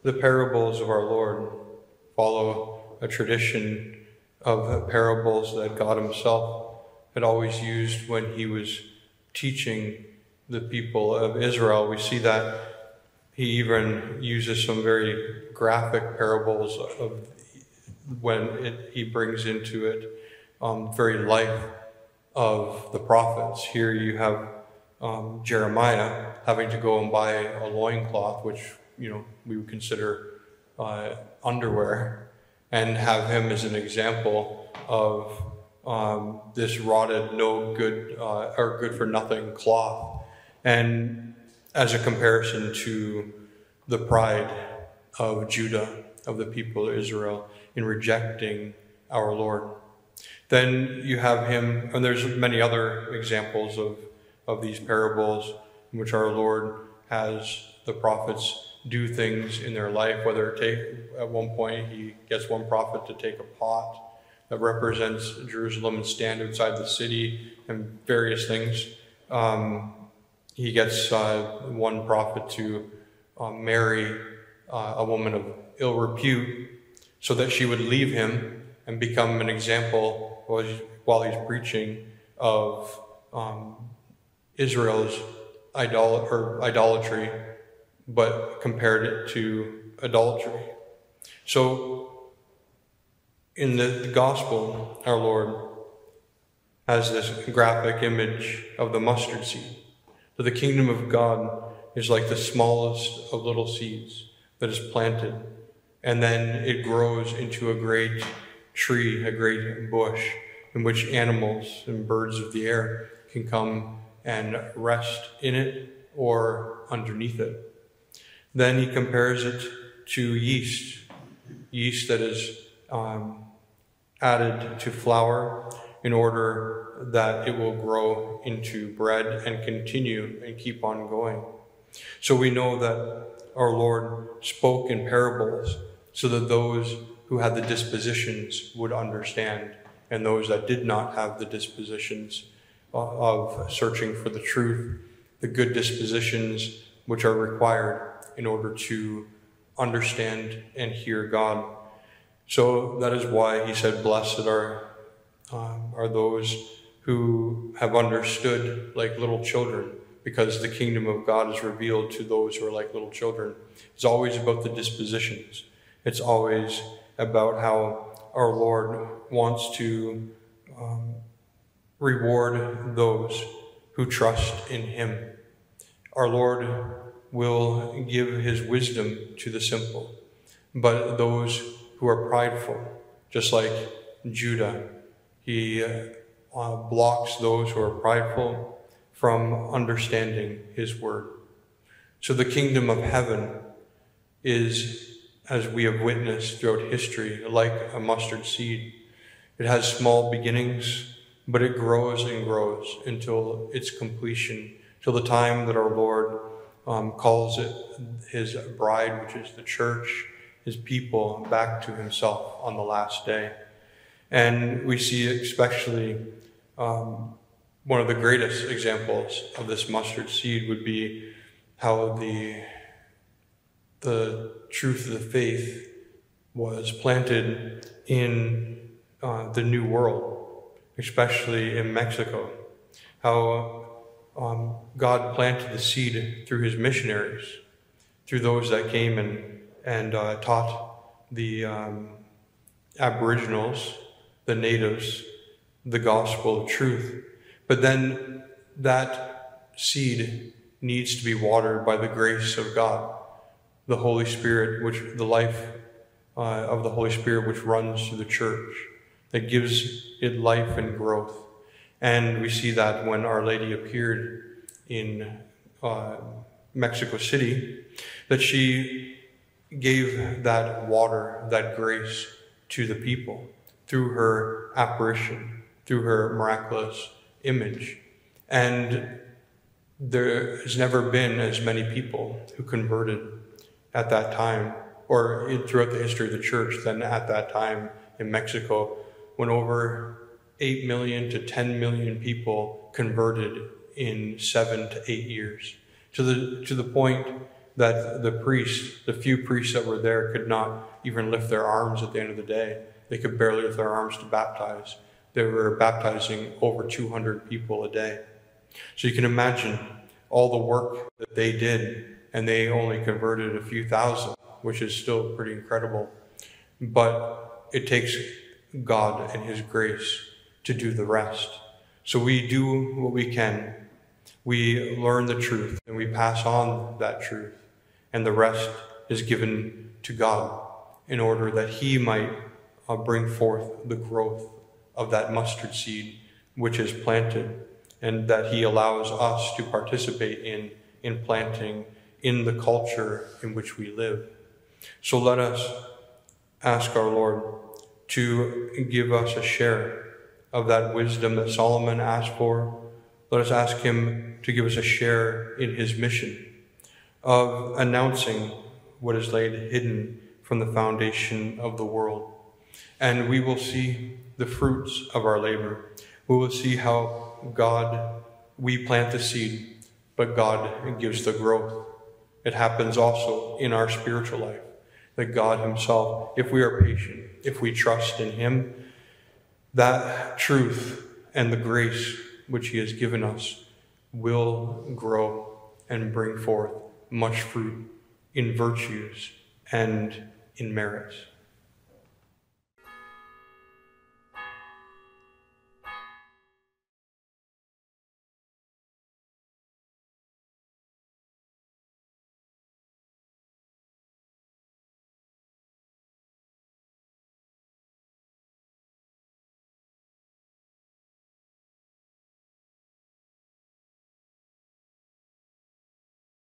The parables of our Lord follow a tradition of parables that God himself had always used when he was teaching the people of Israel. We see that he even uses some very graphic parables of when he brings into it very life of the prophets. Here you have Jeremiah having to go and buy a loincloth, which we would consider underwear, and have him as an example of this rotted, no good or good for nothing cloth, and as a comparison to the pride of Judah, of the people of Israel, in rejecting our Lord. Then you have him, and there's many other examples of these parables in which our Lord has the prophets do things in their life, whether at one point he gets one prophet to take a pot that represents Jerusalem and stand outside the city and various things. He gets one prophet to marry a woman of ill repute so that she would leave him and become an example while he's preaching of Israel's idolatry, but compared it to adultery. So in the gospel, our Lord has this graphic image of the mustard seed. So the kingdom of God is like the smallest of little seeds that is planted, and then it grows into a great tree, a great bush, in which animals and birds of the air can come and rest in it or underneath it. Then he compares it to yeast that is added to flour in order that it will grow into bread and continue and keep on going. So we know that our Lord spoke in parables so that those who had the dispositions would understand, and those that did not have the dispositions of searching for the truth, the good dispositions which are required in order to understand and hear God. So that is why he said, blessed are those who have understood like little children, because the kingdom of God is revealed to those who are like little children. It's always about the dispositions. It's always about how our Lord wants to reward those who trust in him. Our Lord will give his wisdom to the simple, but those who are prideful, just like Judah, he blocks those who are prideful from understanding his word. So the kingdom of heaven is, as we have witnessed throughout history, like a mustard seed. It has small beginnings, but it grows and grows until its completion, till the time that our Lord calls it his bride, which is the church, his people, back to himself on the last day. And we see especially one of the greatest examples of this mustard seed would be how the truth of the faith was planted in the New World, especially in Mexico. How God planted the seed through his missionaries, through those that came and taught the Aboriginals, the natives, the gospel of truth. But then that seed needs to be watered by the grace of God, the Holy Spirit, the life of the Holy Spirit which runs through the church, that gives it life and growth. And we see that when Our Lady appeared in Mexico City, that she gave that water, that grace to the people through her apparition, through her miraculous image. And there has never been as many people who converted at that time, or throughout the history of the church, than at that time in Mexico, when over 8 million to 10 million people converted in 7 to 8 years, to the point that the few priests that were there could not even lift their arms at the end of the day. They could barely lift their arms to baptize. They were baptizing over 200 people a day. So you can imagine all the work that they did, and they only converted a few thousand, which is still pretty incredible. But it takes God and His grace to do the rest. So we do what we can. We learn the truth and we pass on that truth. And the rest is given to God in order that He might bring forth the growth of that mustard seed which is planted, and that He allows us to participate in planting in the culture in which we live. So let us ask our Lord to give us a share of that wisdom that Solomon asked for. Let us ask Him to give us a share in His mission of announcing what is laid hidden from the foundation of the world. And we will see the fruits of our labor. We will see how we plant the seed, but God gives the growth. It happens also in our spiritual life, that God Himself, if we are patient, if we trust in Him, that truth and the grace which He has given us will grow and bring forth much fruit in virtues and in merits.